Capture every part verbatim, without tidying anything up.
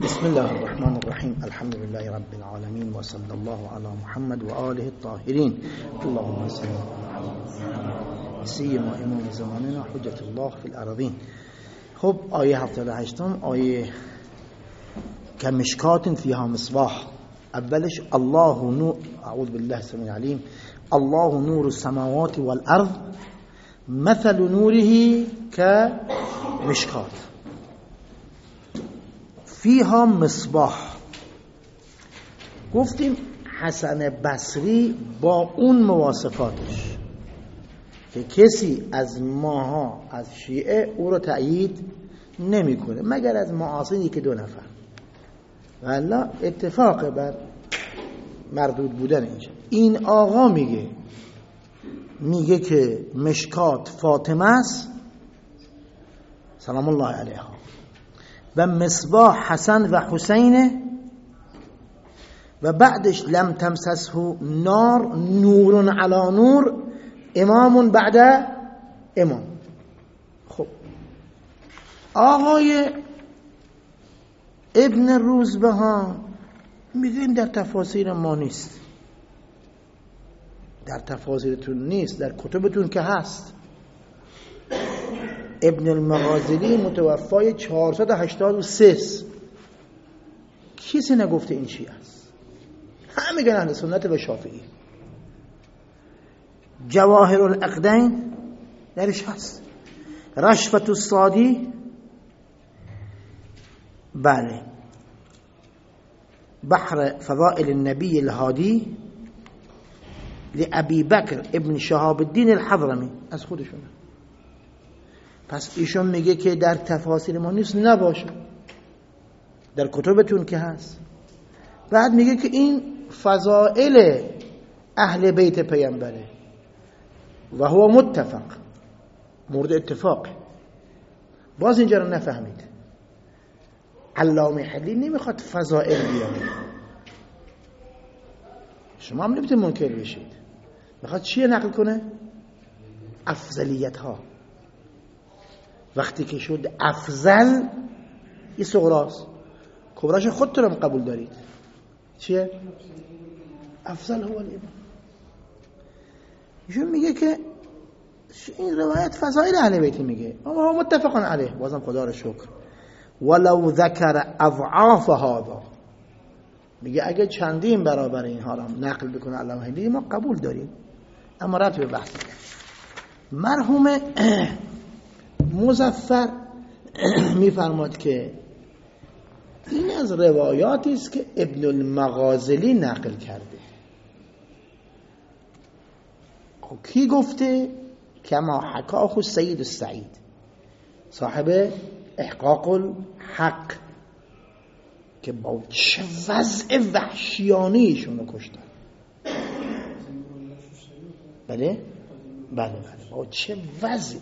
بسم الله الرحمن الرحیم. الحمد لله رب العالمین و صلی الله علی محمد و آله الطاهرین. اللهم صل علی محمد سیما امام زماننا حجت الله فی الارضین. خب آیه هفتاد و هشت آیه کمشکات فیها مصباح. اولش الله نور، اعوذ بالله السمیع العلیم، الله نور السماوات والارض مثل نوره كمشكات فیها مصباح. گفتیم حسن بصری با اون مواصفاتش که کسی از ماها از شیعه او رو تأیید نمیکنه مگر از معاصرین که دو نفر، والا اتفاق بر مردود بودن اینجا. این آقا میگه میگه که مشکات فاطمه است سلام الله علیها و مصباح حسن و حسین و بعدش لم تمسسه نار نور علی نور امام بعد امام. خب آقای ابن روزبهان میگیم در تفاسیر ما نیست، در تفاسیرتون نیست، در کتبتون که هست. ابن المغازلی متوفای چهارصد و هشتاد و سه، کسی نگفته این چی است، همه میگن اهل سنت و شافعی. جواهر العقدین درش هست، رشفت الصادی، بله، بحر فضائل النبی الهادی لأبی بکر ابن شهاب الدین الحضرمی، از خودشونه. پس ایشون میگه که در تفاسیر ما نیست، نباشه، در کتبتون که هست. بعد میگه که این فضائل اهل بیت پیامبره و هو متفق، مورد اتفاق. باز اینجا رو نفهمید. علامه حلی نمیخواد فضائل بیاره، شما هم نمیتونید منکر بشید. میخواد چیه نقل کنه؟ افضلیت ها. وقتی که شد افضل، این صغراست، کبراش خودتون هم قبول دارید. چیه؟ افضل هو الامام. ایشون میگه که این روایت فضائل اهل بیت میگه، اما متفقن علیه. بازم خدا رو شکر. ولو ذکر اضعاف هذا، میگه اگه چندین برابر اینها را نقل بکنه علامه حلی ما قبول داریم، اما رد به بحث. مرحوم مظفر میفرماد که این از روایاتی است که ابن المغازلی نقل کرده. خب کی گفته؟ کما حکاه سید السعید صاحب احقاق الحق، که با چه وضع وحشیانه ایشون رو کشتن. بله بله بله با چه وضعی،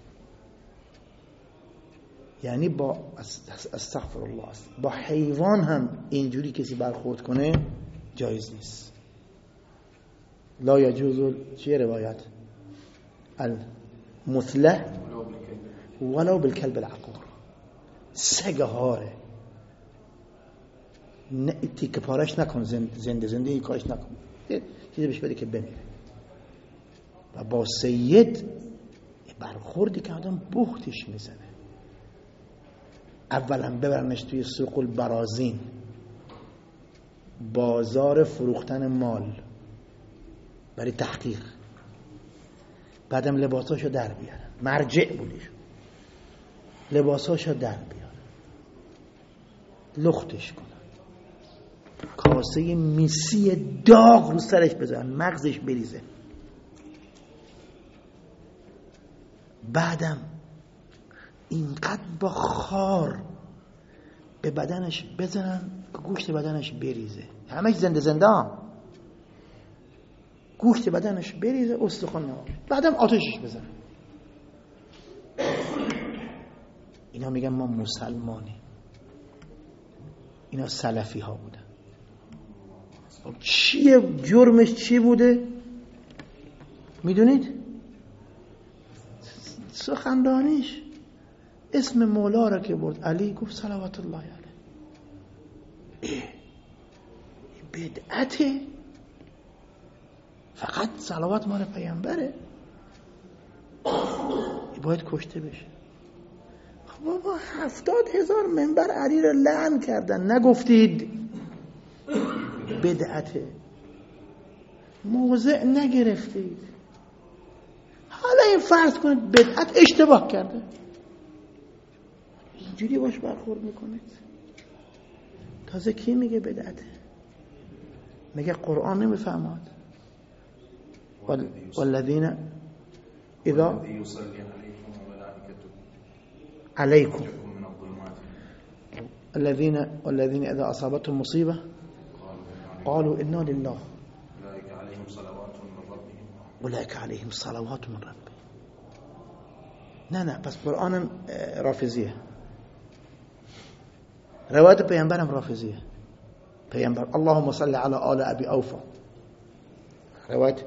یعنی با استغفر الله با حیوان هم اینجوری کسی برخورد کنه جایز نیست. لا یجوز چیه روایت؟ المثله ولو بالکلب العقور. سگهاره نه تیکه پارش نکن، زنده زنده این کارش نکن، چیزی بهش بده که بمیره. و با سید برخوردی که آدم بختش میزنه. اولا ببرنش توی سوق البرازین، بازار فروختن مال برای تحقیق، بعدم لباساشو در بیارن، مرجع بودیش، لباساشو در بیارن، لختش کنن، کاسه میسی داغ رو سرش بزنن، مغزش بریزه، بعدم اینقدر با خار به بدنش بزنن که گوشت بدنش بریزه، همش زنده زنده هم. گوشت بدنش بریزه، استخوان نماشه، بعدم آتشش بزنن. اینا میگن ما مسلمانی، اینا سلفی ها بودن. چیه جرمش چی بوده؟ میدونید؟ سخنرانیش اسم مولا را که برد علی، گفت صلوات الله علیه. بدعته، فقط صلوات مال پیامبره، باید کشته بشه. خب بابا هفتاد هزار منبر علی رو لعن کردن، نگفتید بدعته، موضع نگرفتید. حالا این فرض کنید بدعت اشتباه کرده، اینجوری باش برخورد میکنید. تازه کی میگه بدعته؟ میگه قرآن نمیفهمد والذین اذا علیکم الذين والذين اذا اصابتهم مصیبه قالوا انا لله اولئک علیهم صلوات من ربهم. نه نه پس قرآن رافضیه، روایت پیامبرم رافضیه. پیامبر اللهم صل علی آل ابی اوفا، روایت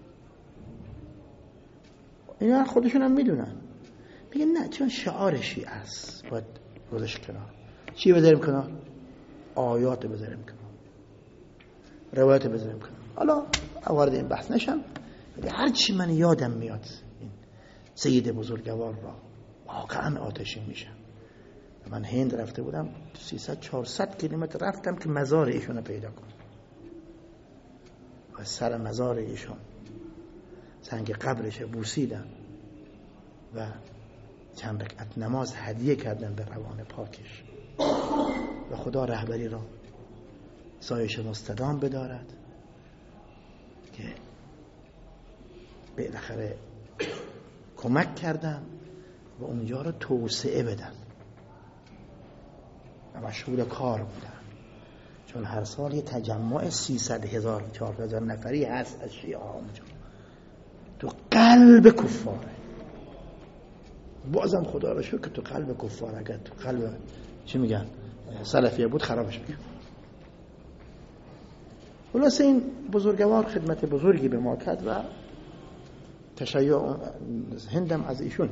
اینا خودشون هم میدونن، میگن نه چون شعار شیعه است باید روزش کنار. چی بذاریم کنار؟ آیات بذاریم کنار، روایت بذاریم کنار. حالا وارد این بحث نشم، ولی هر چی من یادم میاد این سید بزرگوار را واقعا آتشین میشم. من هند رفته بودم، سیصد چهارصد کیلومتر رفتم که مزار ایشون رو پیدا کنم و سر مزار ایشون سنگ قبرش بوسیدم و چند رکعت نماز هدیه کردم به روان پاکش و خدا رهبری را سایش مستدام بدارد که بالاخره کمک کردم و اونجا رو توسعه بدم و مشغول کار بودم، چون هر سال یه تجمع سیصد هزار چهارصد هزار نفری هست از شیعه ها اونجا تو قلب کفاره. بازم خدا رو شکر که تو قلب کفار، اگر تو قلب چی میگن سلفیه بود خرابش میگن. خلاصه این بزرگوار خدمت بزرگی به ما کرد و تشیع هندم از ایشون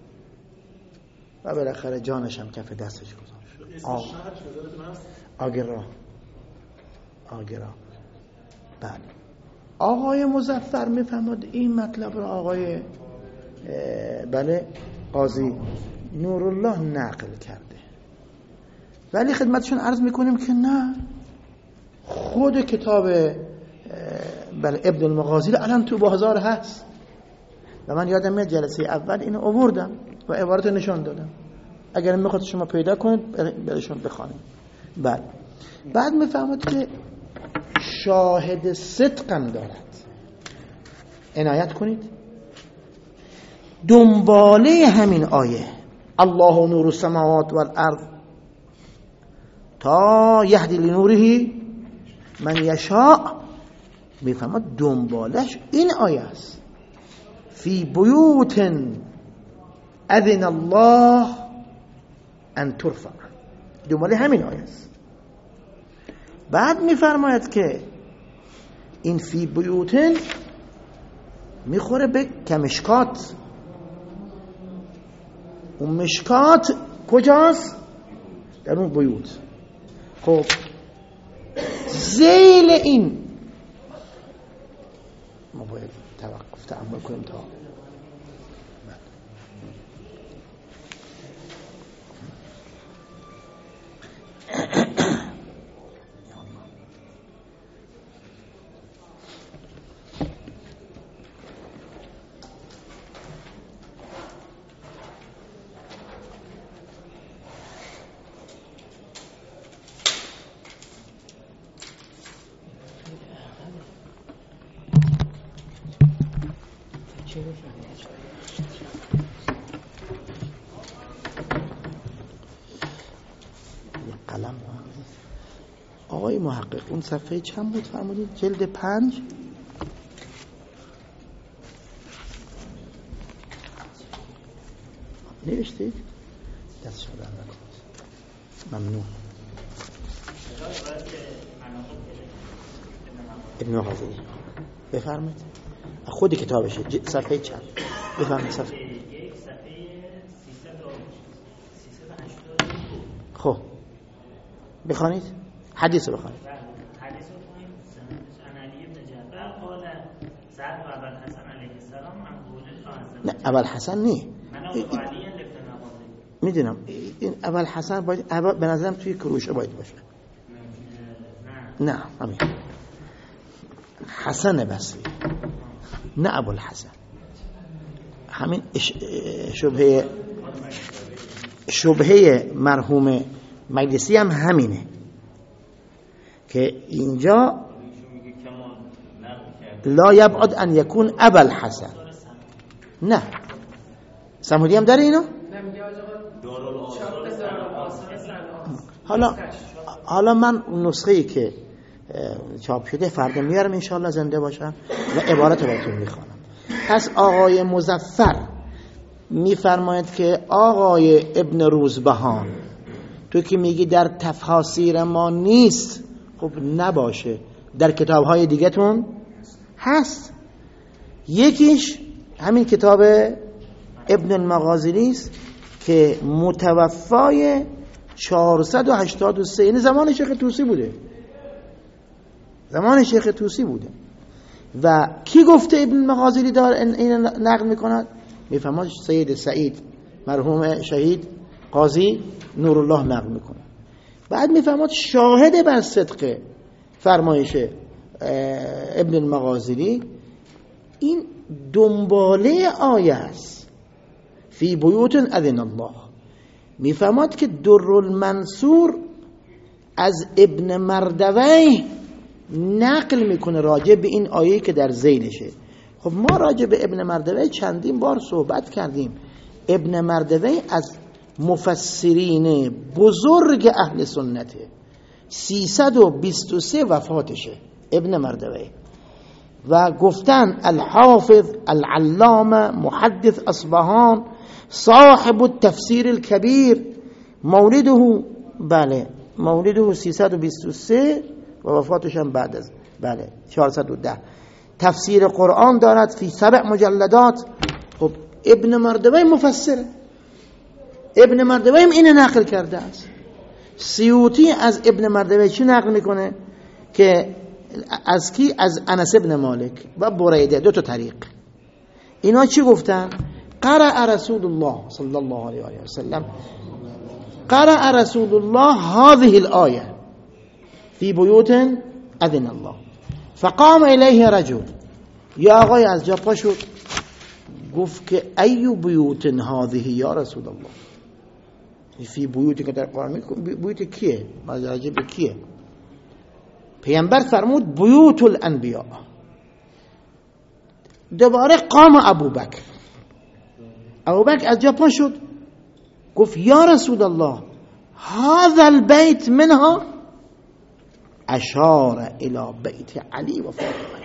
و بالاخره جانش هم کف دستش گذاشت. آ... آگرا آگرا بله. آقای مظفر میفهمد این مطلب رو آقای بله قاضی نورالله نقل کرده، ولی خدمتشون عرض میکنیم که نه، خود کتاب بله ابن المغازی الان تو بازار هست و من یادم میاد جلسه اول اینو آوردم و عبارت نشان دادم، اگر میخواد شما پیدا کنید برشون بخوانید. بله بعد میفهمد که شاهد صدقم دارد، عنایت کنید دنباله همین آیه الله نور السماوات والارض تا یهدی لنوره من یشاء، میفهمد دنبالش این آیه است فی بیوت اذن الله ان ترفع، دنباله همین آیه است. بعد میفرماید که این فی بیوتن میخوره به کمشکات. اون مشکات کجاست؟ در اون بیوت. خب ذیل این ما باید توقف تأمل کنیم تا قلم آقای محقق اون صفحه چند بود فرمودید؟ جلد پنج نوشتید؟ دست شما در نکنید. ممنون. ابن غزی بفرمایید خود کتابشه صفحه چند بفرمایید. صفحه یک صفحه سیصد و هشتاد. خب بخوانید حدیث بخوانید. حدیث رو کنید سندش عن علی بن جعفر قال سألت ابا الحسن علیه السلام عن خروج نه ابوالحسن نه من ابو علی لفت نمازی میدونم این ابوالحسن باید ابا به نظرم توی کروشه باید باشه. نه نه همین حسن بصری نه ابوالحسن. همین شبهه شبهه مرحوم مجلسی هم همینه که اینجا لا یبعد ان یکون ابوالحسن. نه سمودی هم داره اینو. حالا حالا من نسخه‌ای که چاپ شده فردا میارم انشاءالله زنده باشم و عبارت براتون میخوانم. پس آقای مظفر میفرماید که آقای ابن روزبهان تو که میگی در تفاسیر ما نیست، خب نباشه در کتاب‌های دیگه‌تون هست. یکیش همین کتاب ابن المغازلی است که متوفای چهارصد و هشتاد و سه، یعنی زمان شیخ طوسی بوده، زمان شیخ طوسی بوده. و کی گفته ابن المغازلی دار این نقل میکند؟ میفهمد سید سعید مرحوم شهید قاضی نورالله نقل میکنه. بعد میفهمد شاهد بر صدق فرمایش ابن المغازلی این دنباله آیه است فی بیوت اذن الله. میفهمد که در المنصور از ابن مردوی نقل میکنه راجع به این آیه که در ذیلشه. خب ما راجع به ابن مردوی چندین بار صحبت کردیم. ابن مردوی از مفسرین بزرگ اهل سنته، سیصد و بیست و سه وفاتشه ابن مردوی. و گفتن الحافظ العلامه محدث اصبهان صاحب التفسیر الكبیر مولده بله مولده سیصد و بیست و سه و وفاتش هم بعد از بله چهارصد و ده. تفسیر قرآن دارد فی سبع مجلدات. خب ابن مردوی مفسره، ابن مردوی هم اینو نقل کرده است. سیوطی از ابن مردوی چی نقل میکنه؟ که از کی؟ از انس ابن مالک و بریده، دو تا طریق. اینا چی گفتن؟ قرأ رسول الله صلی الله علیه و سلم قرأ رسول الله هذه الآیه فی بیوت اذن الله فقام الیه رجل. یا آقای از جا پا شد گفت که ای بیوت هذه یا رسول الله. فی بیوتی که در قرآن میگه بیوت کیه؟ راجع به کیه؟ پیامبر فرمود بیوت الانبیاء. دوباره قام ابوبکر. ابوبکر از جا پا شد گفت یا رسول الله هذا البيت منها، اشار الى بیت علی و فاطمه.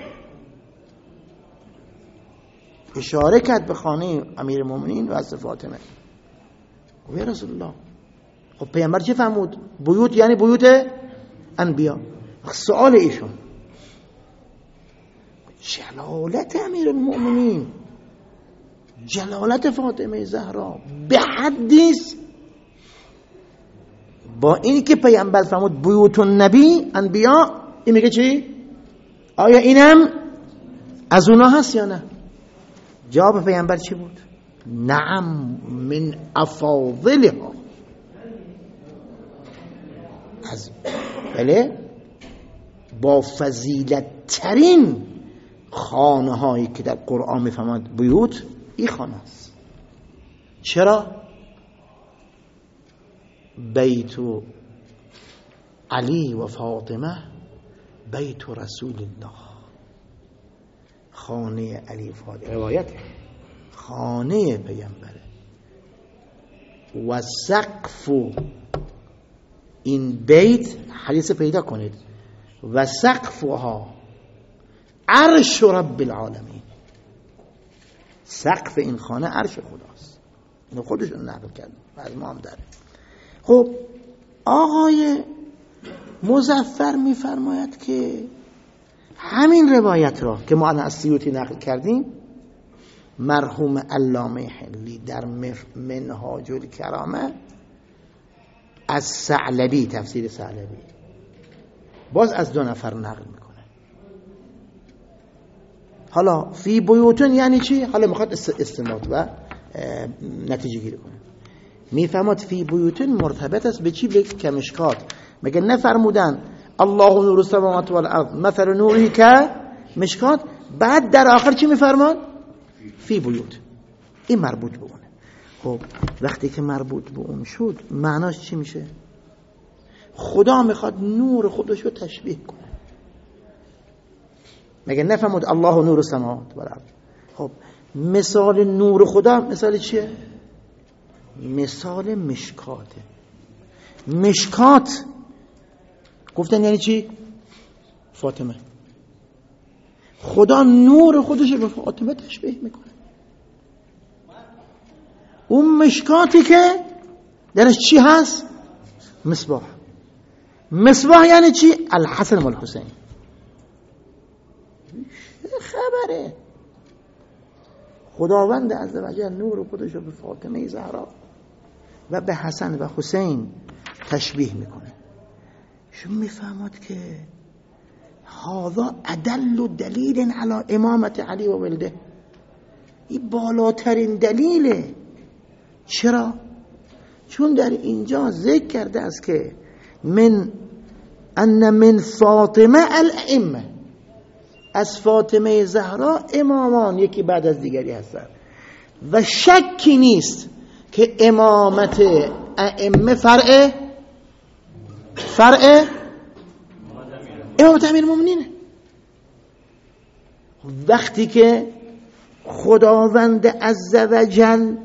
اشاره کرد به خانه امیرالمومنین و از فاطمه. و یا رسول الله، خب پیامبر چه فرمود؟ بیوت یعنی بیوت انبیا. سوال ایشون جلالت امیرالمومنین، جلالت فاطمه زهرا به حدیث با اینی که پیامبر فرمود بیوت النبی انبیا، این میگه چی؟ آیا اینم از اونا هست یا نه؟ جواب پیامبر چی بود؟ نعم من افاضلها. از بله با فضیلت ترین خانه هایی که در قرآن میفهمد بیوت این خانه است. چرا؟ بیت علی و فاطمه بیت رسول الله، خانه علی و فاطمه روایت خانه پیامبره. و سقف این بیت حدیث پیدا کنید و سقفها عرش رب العالمین. سقف این خانه عرش خداست. اینو خودشون نقل کردن و از ما هم داره. خب آقای مظفر میفرماید که همین روایت را که ما از سیوطی نقل کردیم مرحوم علامه حلی در منهاج الکرامه از ثعلبی، تفسیر ثعلبی باز از دو نفر نقل میکنه. حالا فی بیوتن یعنی چی؟ حالا میخواد استنباط و نتیجه گیری کنه. میفهمد فی بیوتن مرتبط است به چی؟ به کمشکات. مگه نفرمودن الله نور السماوات والارض مثل نوری که مشکات؟ بعد در آخر چی میفرمان؟ فی بیوت. این مربوط به اونه. خب وقتی که مربوط به اون شد معناش چی میشه؟ خدا میخواد نور خودش رو تشبیه کنه. مگه نفهمود الله نور السماوات والارض؟ خب مثال نور خدا مثال چیه؟ مثال مشکاته. مشکات گفتن یعنی چی؟ فاطمه. خدا نور خودش رو به فاطمه تشبیه میکنه. اون مشکاتی که درش چی هست؟ مصباح. مصباح یعنی چی؟ الحسن و الحسین. خبره خداوند عزوجل نور خودش رو به فاطمه زهرا و به حسن و حسین تشبیه میکنه. شما میفهمید که هذا ادل دلیل علی امامت علی و ولده. این بالاترین دلیله. چرا؟ چون در اینجا ذکر کرده است که من ان من فاطمه الائمه، از فاطمه زهرا امامان یکی بعد از دیگری هستند و شکی نیست که امامت ائمه فرع فرع امامت امیرالمومنینه. وقتی که خداوند عزوجل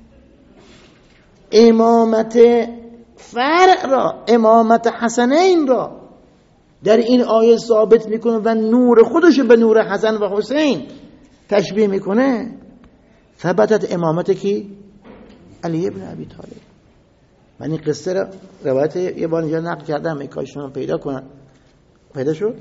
امامت فرع را، امامت حسنین را در این آیه ثابت میکنه و نور خودش به نور حسن و حسین تشبیه میکنه، ثبتت امامت کی؟ علی ابن ابی طالب. من این قصه را روایت یه بار اینجا نقل کردم، ای کاش شما پیدا کنن. پیدا شد؟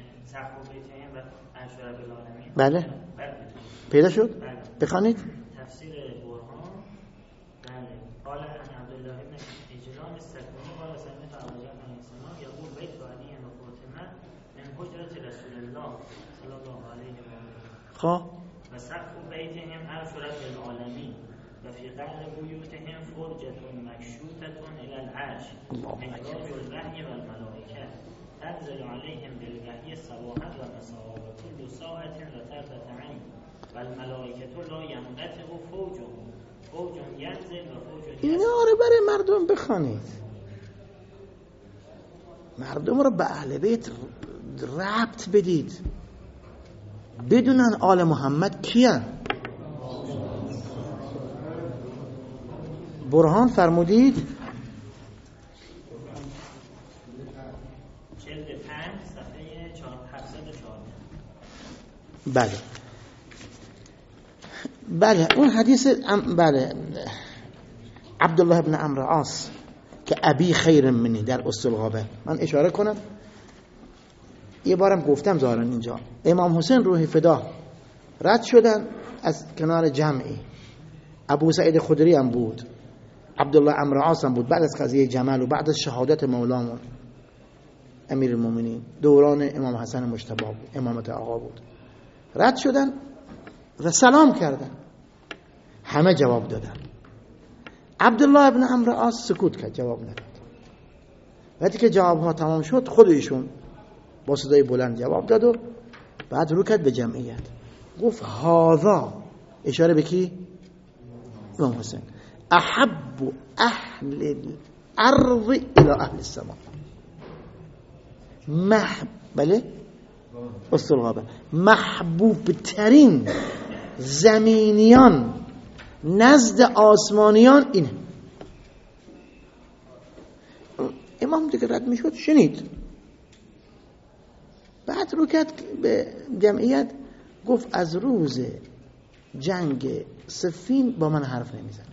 بله پیدا شد؟ بخوانید. تفسیر برهان. بله قال عن عبدالله بن عجلان السکونی قال سمعت ابوجهل علیه السلام یقول بیت علی و فاطمه من حجرة رسول الله صلی الله علیه و آله خب و سقف بیتهم عرش رب العالمین و فی قعر بیوتهم فرجة مکشوطة الی العرش معراج الوحی و الملائکه تنزل علیهم بالوحی الصباحة و مساء و كل ساعة رطرفة عین و الملائکه لا ینقطع فوجهم فوج ینزل و فوج اینا رو برای مردم بخوانید. مردم رو به اهل بیت ربط بدید، بدونن آل محمد کیان. برهان فرمودید جلد پنج صفحه هفتصد و چهارده. بله بله اون حدیث ام بله عبدالله ابن عمرو عاص که ابی خیر منی در اصولغابه. من اشاره کنم، یه بارم گفتم ظاهرا اینجا امام حسین روح فدا رد شدن از کنار جمعی، ابو سعید خدری هم بود، عبدالله عمرو عاص هم بود بعد از قضیه جمل و بعد از شهادت مولامون امیر المومنین دوران امام حسن مجتبی بود، امامت آقا بود. رد شدن و سلام کردن، همه جواب دادن. عبدالله ابن عمرو عاص سکوت کرد، جواب نداد. وقتی که جواب ها تمام شد خود ایشون با صدای بلند جواب داد و بعد رو کرد به جمعیت گفت هذا، اشاره به کی؟ امام حسین، احب اهل الارض الى اهل السماء. مح بله اصطلاحا محبوب ترین زمینیان نزد آسمانیان اینه. امام دیگه رد میشد شنید، بعد رو کرد به جمعیت گفت از روز جنگ صفین با من حرف نمیزنه.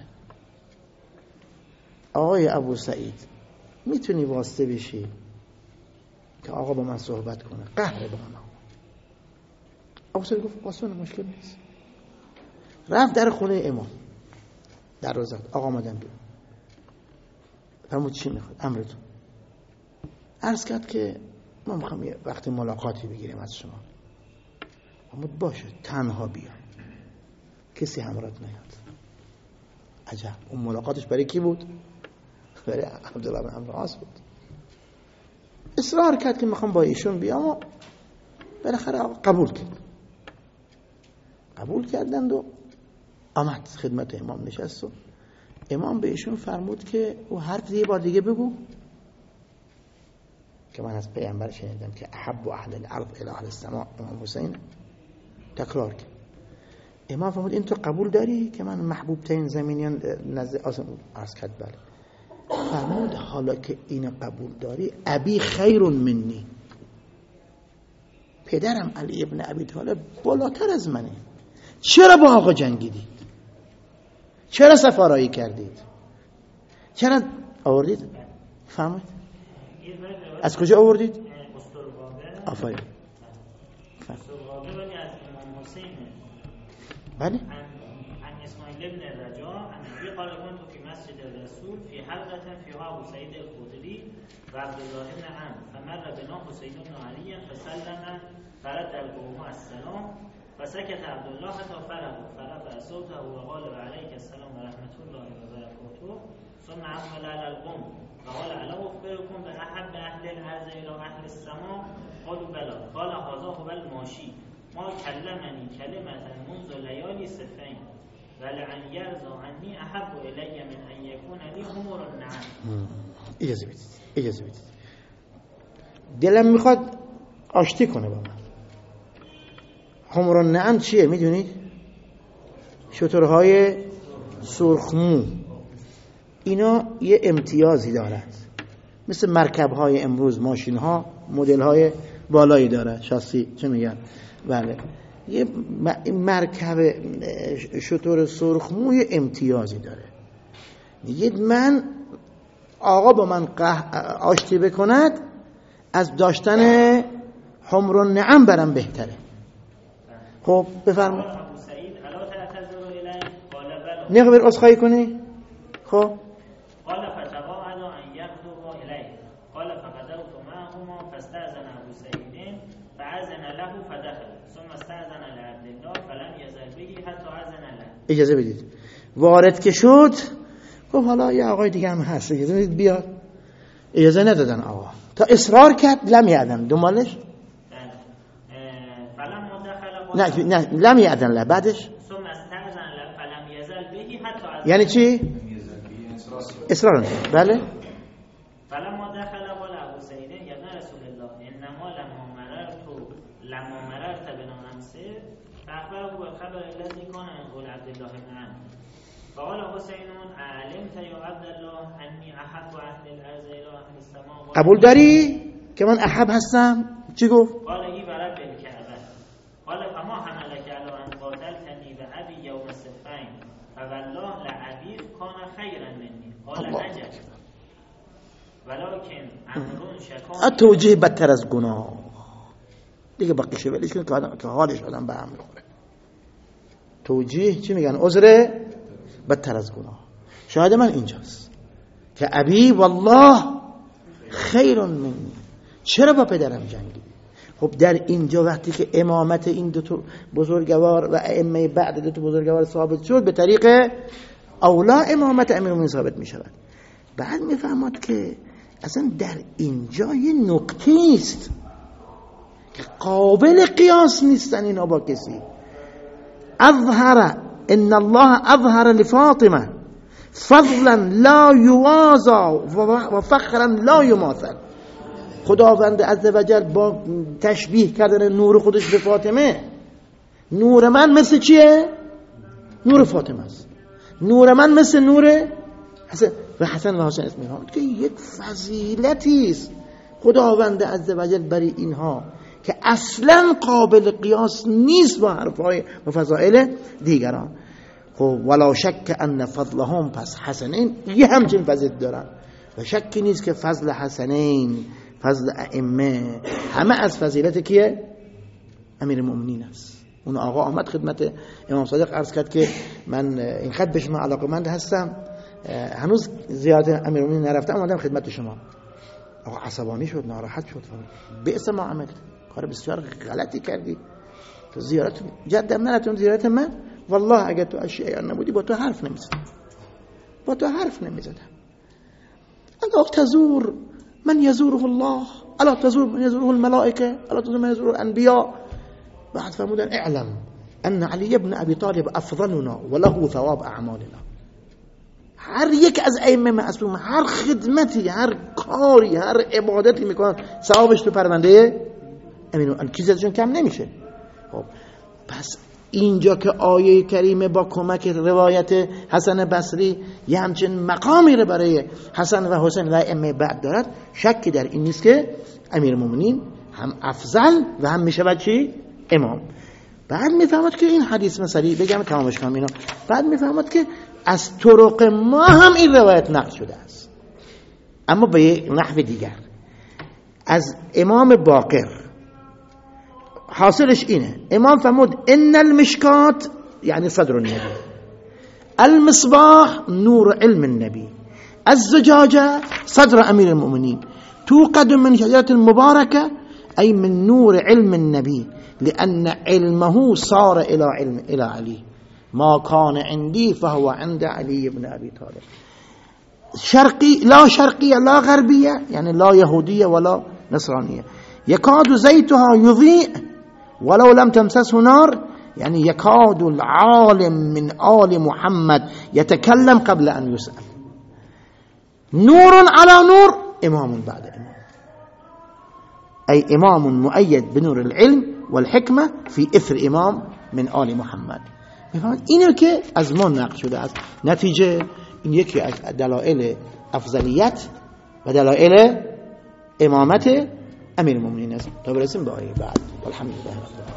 آقای ابو سعید میتونی واسطه بشی که آقا با من صحبت کنه؟ قهر با من. ابو سعید گفت آسان، مشکل نیست. رفت در خونه امام، در رو زد، آقا آمدن بیرون. فرمود چی میخواد؟ امرتون. عرض کرد که ما میخوام یه وقتی ملاقاتی بگیریم از شما، اما باشه تنها بیا، کسی همراهت نیاد. عجب، اون ملاقاتش برای کی بود؟ برای عبدالله بن عمرو بن العاص بود. اصرار کرد که میخوام با ایشون بیام و بالاخره قبول کرد. قبول کردند و آمد خدمت امام نشست و امام به ایشون فرمود که او حرف یه بار دیگه بگو که من از پیامبر شنیدم که احب اهل الارض الی اهل السماء. امام حسین تکرار کرد. امام فرمود این تو قبول داری که من محبوب ترین زمینیان نزد آسمان؟ عرض کرد بله. فرمود حالا که این قبول داری، ابی خیر منی، پدرم علی ابن ابی طالب بالاتر از منه، چرا با آقا جنگیدید؟ چرا سفارایی کردید؟ چرا آوردید؟ فهمید؟ از کجا آوردید؟ آفرین. بله. عن اسماعیل ابن الرجاء عن ابي قال كنت في مسجد الرسول في حلقة فيها ابو سعيد الخدري وعبد الله بن عمرو فمر بنا حسين بن علي فسلم فرد القوم السلام فسكت عبد الله حتى فرغ فرفع صوته وقال وعليك السلام ورحمة الله وبركاته ثم عمل على القوم فقال الا اخبركم باحب اهل الارض الى اهل السماء قالوا بلى قال هذا هو الماشي ما کلمنی کلمة منذ لیالی سفین ولعن یرضا عنی احب الی من ان یکون لی حمر النعم. اجازه بدید اجازه بدید دلم میخواد آشتی کنه با من. حمر النعم چیه میدونید؟ شترهای سرخمو. اینا یه امتیازی دارد، مثل مرکب‌های امروز ماشین‌ها مدل‌های بالایی داره، شاسی چه میگن؟ بله. یه مرکب شتر سرخموی امتیازی داره. میگید من آقا با من آشتی بکند از داشتن حمر النعم برم بهتره. خب بفرمایید. نقدر بر عذرخواهی کنی؟ خب قال فتواعد ان يغدوا اليه قال فغدوت معهما فاستأذن ابو سعيد فأذن له فدخل ثم استأذن لعبد الله فلم يزل به حتى أذن له. اجازه بدید وارد که شد گفت حالا یه آقای دیگه هم هست، اجازه بدید بیاد. اجازه ندادن آقا تا اصرار کرد لم یعدن دنبالش فلما دخل نه نه لم یعدن له بعدش ثم استأذن له فلم يزل به حتى أذن. یعنی چی؟ اصرار بله. فلما دخل قال ابو سعید یا رسول الله انما لما مررت لما مررت بنا منصر فاخبره بالخبر الذي كان يقول عبد الله بن عمرو فقال حسین علمت یا عبد الله انی احب اهل الارض الى اهل السماء. قبول داری که من احب هستم؟ چی گفت؟ قال ای برب الکعبه قال فما حملك على ان قاتلتني بابي يوم السفين فوالله لابيك كان خيرا مني قال عجب ولكن عمرو شکان. توجیه بدتر از گناه دیگه بقیشه ولیش کنه که حالش آدم به هم میخوره. توجیه چی میگن؟ عذر بدتر از گناه. شاهد من اینجاست که ابی والله خیر منی. چرا با پدرم جنگیدی؟ خب در اینجا وقتی که امامت این دو تا بزرگوار و ائمه بعد دو تا بزرگوار ثابت شد، به طریق اولا امامت امیرالمومنین ثابت می شود. بعد میفهمد که اصلا در اینجا یه نکته است که قابل قیاس نیستن اینا با کسی. اظهر ان الله اظهر لفاطمه فضلا لا یوازا و فخرا لا یماثل. خداوند عزوجل با تشبیه کردن نور خودش به فاطمه، نور من مثل چیه؟ نور فاطمه است. نور من مثل نور حسن و حسن و حسین اسم اینها که یک فضیلتی است خداوند عزوجل برای اینها که اصلا قابل قیاس نیست با حرفهای و فضائل دیگران. خب ولا شک ان فضلهم، پس حسنین یه همچین فضیلت دارن و شکی نیست که فضل حسنین، فضل ائمه، همه از فضیلت کیه؟ امیر المؤمنین است. اون آقا آمد خدمت امام صادق عرض کرد که من این خط به شما علاقمند هستم، هنوز زیارت امیر المؤمنین نرفتم، اومدم خدمت شما. آقا عصبانی شد، ناراحت شد، بئس ما عملت، کار بسیار غلطی کردی، تو زیارت جدم نرفتم زیارت من، والله اگه تو اشیاء نبودی با تو حرف نمیزدم، با تو حرف نمیزدم. الا تزور من یزوره الله، الا تزور من یزوره الملائکه، الا تزور من یزوره الانبیاء. بعد فرمودن اعلم ان علی ابن ابی طالب افضلنا وله ثواب اعمالنا. هر یک از ائمه معصوم هر خدمتی، هر کاری، هر عبادتی میکنن ثوابش تو پرونده امین ان چیزشون کم نمیشه. خب پس اینجا که آیه کریمه با کمک روایت حسن بصری یه همچین مقامی رو برای حسن و حسین و ائمه بعد دارد، شکی در این نیست که امیرالمومنین هم افضل و هم میشود چی؟ امام. بعد میفهمد که این حدیث مثلی بگم تمامش کنم اینا، بعد میفهمد که از طرق ما هم این روایت نقل شده است، اما به یک نحو دیگر از امام باقر. حاصلش اینه امام فرمود ان المشکات یعنی صدر النبی، المصباح نور علم النبی، الزجاجه صدر امیر المؤمنین، توقد من شجرة المباركة أي من نور علم النبي لأن علمه صار إلى علم إلى علي، ما كان عندي فهو عند علي بن أبي طالب. شرقي لا شرقية لا غربية يعني لا يهودية ولا نصرانية، يكاد زيتها يضيء ولو لم تمسسه نار، يعني يكاد العالم من آل محمد يتكلم قبل أن يسأل. نور على نور، إمام بعد إمام، أي إمام مؤيد بنور العلم والحكمة في إثر إمام من آل محمد. اینه که از ما نقل شده است. نتیجه این یکی از دلایل افضلیت و دلایل امامت امیر المؤمنین است. تا برسیم به آیه بعد. الحمدلله.